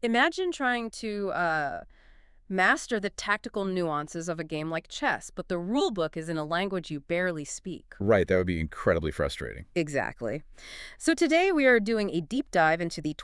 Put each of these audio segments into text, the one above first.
Imagine trying to master the tactical nuances of a game like chess, but the rule book is in a language you barely speak. Right, that would be incredibly frustrating. Exactly. So today we are doing a deep dive into the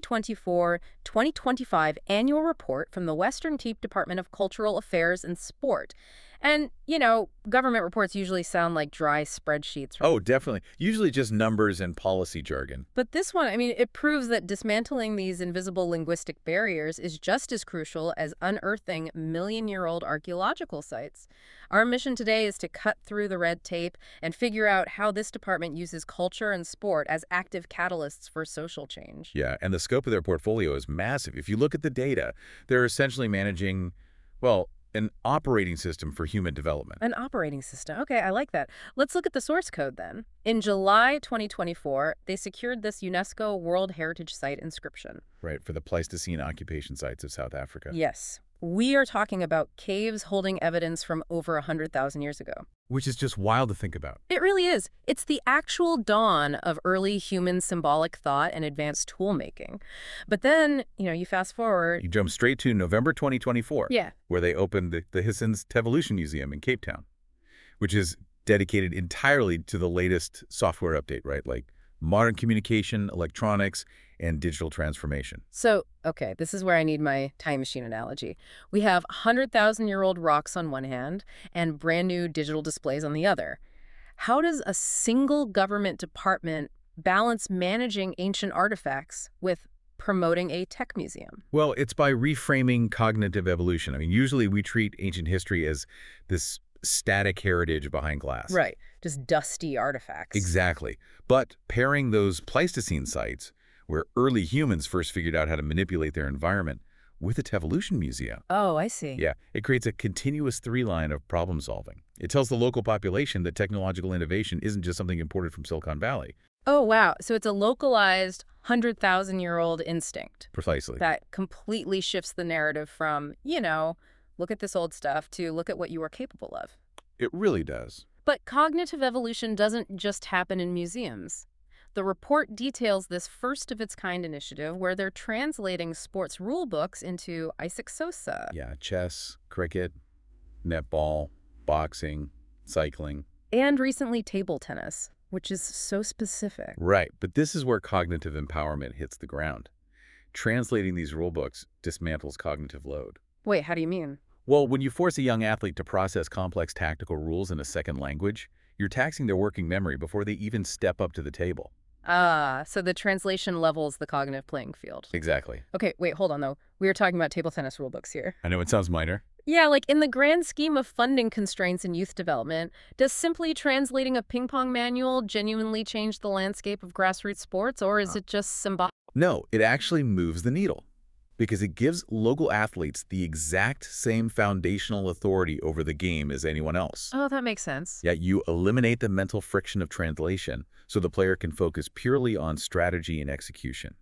2024-2025 annual report from the Western Cape Department of Cultural Affairs and Sport. And, government reports usually sound like dry spreadsheets. Oh, definitely. Usually just numbers and policy jargon. But this one, it proves that dismantling these invisible linguistic barriers is just as crucial as unearthing million-year-old archaeological sites. Our mission today is to cut through the red tape and figure out how this department uses culture and sport as active catalysts for social change. Yeah, and the scope of their portfolio is massive. If you look at the data, they're essentially managing, well, an operating system for human development. An operating system. Okay, I like that. Let's look at the source code then. In July 2024, they secured this UNESCO World Heritage Site inscription. Right, for the Pleistocene occupation sites of South Africa. Yes. We are talking about caves holding evidence from over 100,000 years ago. Which is just wild to think about. It really is. It's the actual dawn of early human symbolic thought and advanced tool making. But then, you fast forward. You jump straight to November 2024, Yeah. where they opened the Hissens Tevolution Museum in Cape Town, which is dedicated entirely to the latest software update, right? Like modern communication, electronics, and digital transformation. So, okay, this is where I need my time machine analogy. We have 100,000-year-old rocks on one hand and brand new digital displays on the other. How does a single government department balance managing ancient artifacts with promoting a tech museum? Well, it's by reframing cognitive evolution. I mean, usually we treat ancient history as this static heritage behind glass. Right, just dusty artifacts. Exactly. But pairing those Pleistocene sites, where early humans first figured out how to manipulate their environment, with a Tevolution Museum. Oh, I see. Yeah, it creates a continuous three-line of problem solving. It tells the local population that technological innovation isn't just something imported from Silicon Valley. Oh, wow. So it's a localized 100,000-year-old instinct. Precisely. That completely shifts the narrative from, look at this old stuff to look at what you are capable of. It really does. But cognitive evolution doesn't just happen in museums. The report details this first-of-its-kind initiative where they're translating sports rule books into Isaac Sosa. Yeah, chess, cricket, netball, boxing, cycling. And recently table tennis, which is so specific. Right, but this is where cognitive empowerment hits the ground. Translating these rule books dismantles cognitive load. Wait, how do you mean? Well, when you force a young athlete to process complex tactical rules in a second language, you're taxing their working memory before they even step up to the table. Ah, so the translation levels the cognitive playing field. Exactly. Okay, wait, hold on, though. We were talking about table tennis rulebooks here. I know it sounds minor. Yeah, like in the grand scheme of funding constraints in youth development, does simply translating a ping pong manual genuinely change the landscape of grassroots sports, or is it just symbolic? No, it actually moves the needle because it gives local athletes the exact same foundational authority over the game as anyone else. Oh, that makes sense. Yet you eliminate the mental friction of translation so the player can focus purely on strategy and execution.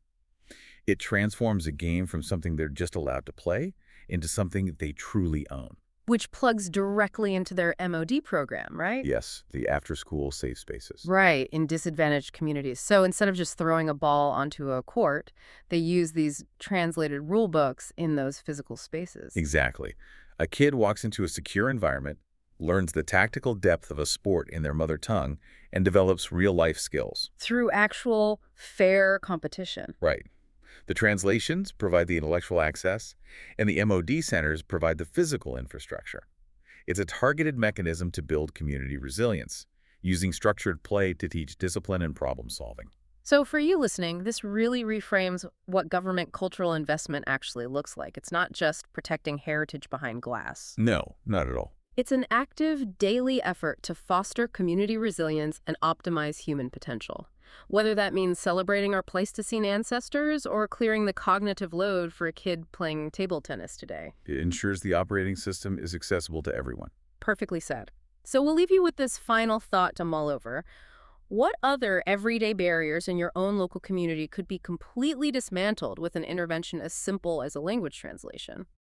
It transforms a game from something they're just allowed to play into something they truly own. Which plugs directly into their MOD program, right? Yes, the after-school safe spaces. Right, in disadvantaged communities. So instead of just throwing a ball onto a court, they use these translated rule books in those physical spaces. Exactly. A kid walks into a secure environment, learns the tactical depth of a sport in their mother tongue, and develops real-life skills. Through actual fair competition. Right. The translations provide the intellectual access, and the MOD centers provide the physical infrastructure. It's a targeted mechanism to build community resilience, using structured play to teach discipline and problem solving. So for you listening, this really reframes what government cultural investment actually looks like. It's not just protecting heritage behind glass. No, not at all. It's an active, daily effort to foster community resilience and optimize human potential. Whether that means celebrating our Pleistocene ancestors or clearing the cognitive load for a kid playing table tennis today. It ensures the operating system is accessible to everyone. Perfectly said. So we'll leave you with this final thought to mull over. What other everyday barriers in your own local community could be completely dismantled with an intervention as simple as a language translation?